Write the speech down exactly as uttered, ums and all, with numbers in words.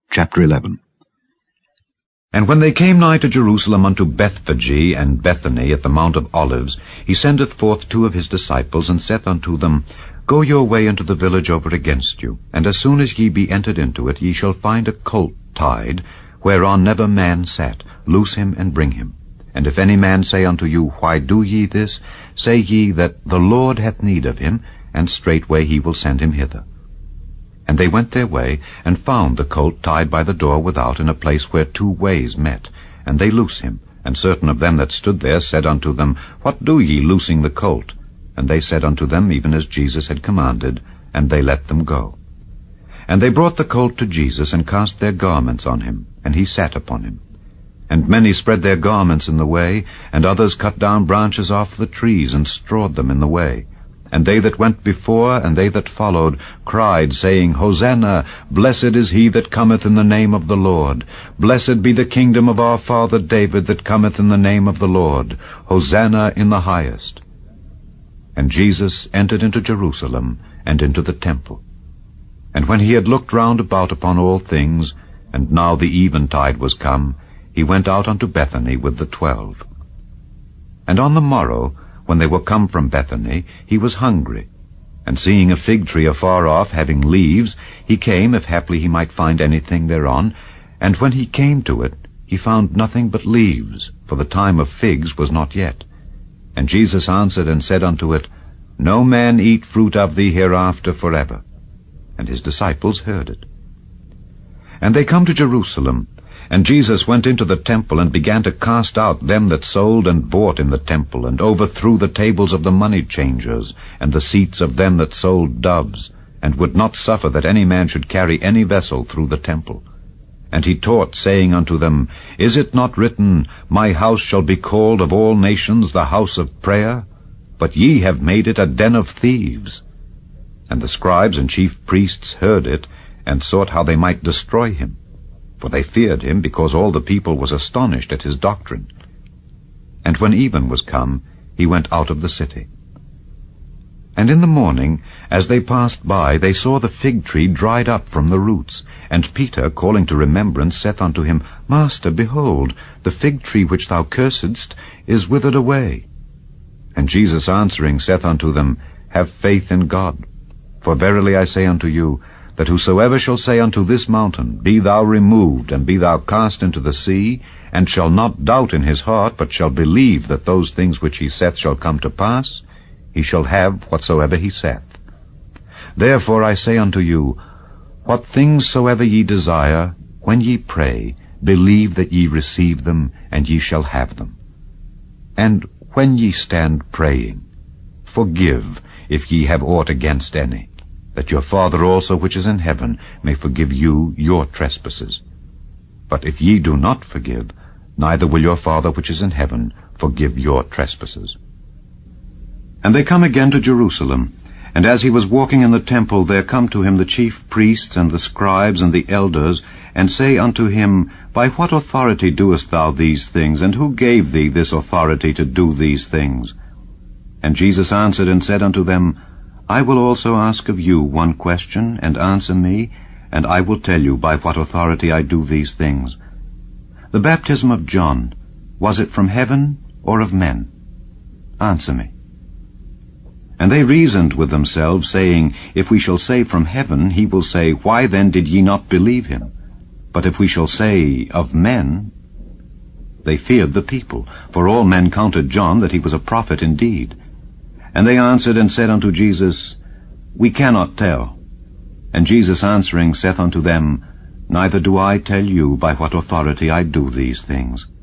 Chapter eleven. And when they came nigh to Jerusalem unto Bethphage and Bethany at the Mount of Olives, he sendeth forth two of his disciples, and saith unto them, Go your way into the village over against you, and as soon as ye be entered into it, ye shall find a colt tied, whereon never man sat. Loose him, and bring him. And if any man say unto you, Why do ye this? Say ye that the Lord hath need of him, and straightway he will send him hither. And they went their way, and found the colt tied by the door without, in a place where two ways met. And they loose him. And certain of them that stood there said unto them, What do ye, loosing the colt? And they said unto them, even as Jesus had commanded, and they let them go. And they brought the colt to Jesus, and cast their garments on him, and he sat upon him. And many spread their garments in the way, and others cut down branches off the trees, and strawed them in the way. And they that went before, and they that followed, cried, saying, Hosanna, blessed is he that cometh in the name of the Lord. Blessed be the kingdom of our father David that cometh in the name of the Lord. Hosanna in the highest. And Jesus entered into Jerusalem, and into the temple. And when he had looked round about upon all things, and now the eventide was come, he went out unto Bethany with the twelve. And on the morrow, when they were come from Bethany, he was hungry. And seeing a fig tree afar off, having leaves, he came, if haply he might find anything thereon. And when he came to it, he found nothing but leaves, for the time of figs was not yet. And Jesus answered and said unto it, No man eat fruit of thee hereafter forever. And his disciples heard it. And they come to Jerusalem, and Jesus went into the temple, and began to cast out them that sold and bought in the temple, and overthrew the tables of the money changers, and the seats of them that sold doves, and would not suffer that any man should carry any vessel through the temple. And he taught, saying unto them, Is it not written, My house shall be called of all nations the house of prayer? But ye have made it a den of thieves. And the scribes and chief priests heard it, and sought how they might destroy him. For they feared him, because all the people was astonished at his doctrine. And when even was come, he went out of the city. And in the morning, as they passed by, they saw the fig tree dried up from the roots. And Peter, calling to remembrance, saith unto him, Master, behold, the fig tree which thou cursedst is withered away. And Jesus answering saith unto them, Have faith in God. For verily I say unto you, that whosoever shall say unto this mountain, Be thou removed, and be thou cast into the sea, and shall not doubt in his heart, but shall believe that those things which he saith shall come to pass, he shall have whatsoever he saith. Therefore I say unto you, What things soever ye desire, when ye pray, believe that ye receive them, and ye shall have them. And when ye stand praying, forgive, if ye have aught against any, that your Father also which is in heaven may forgive you your trespasses. But if ye do not forgive, neither will your Father which is in heaven forgive your trespasses. And they come again to Jerusalem. And as he was walking in the temple, there come to him the chief priests and the scribes and the elders, and say unto him, By what authority doest thou these things? And who gave thee this authority to do these things? And Jesus answered and said unto them, I will also ask of you one question, and answer me, and I will tell you by what authority I do these things. The baptism of John, was it from heaven or of men? Answer me. And they reasoned with themselves, saying, If we shall say from heaven, he will say, Why then did ye not believe him? But if we shall say of men, they feared the people, for all men counted John that he was a prophet indeed. And they answered and said unto Jesus, We cannot tell. And Jesus answering saith unto them, Neither do I tell you by what authority I do these things.